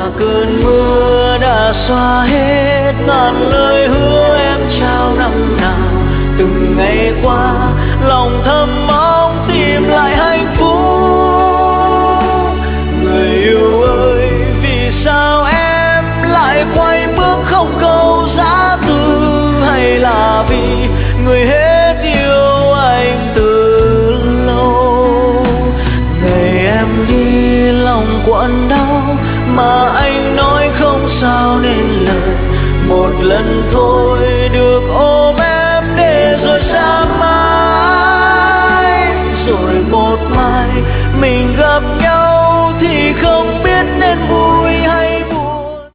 cơn mưa đã xóa hết ngàn lời hứa em trao năm nào. Từng ngày qua lòng thầm mong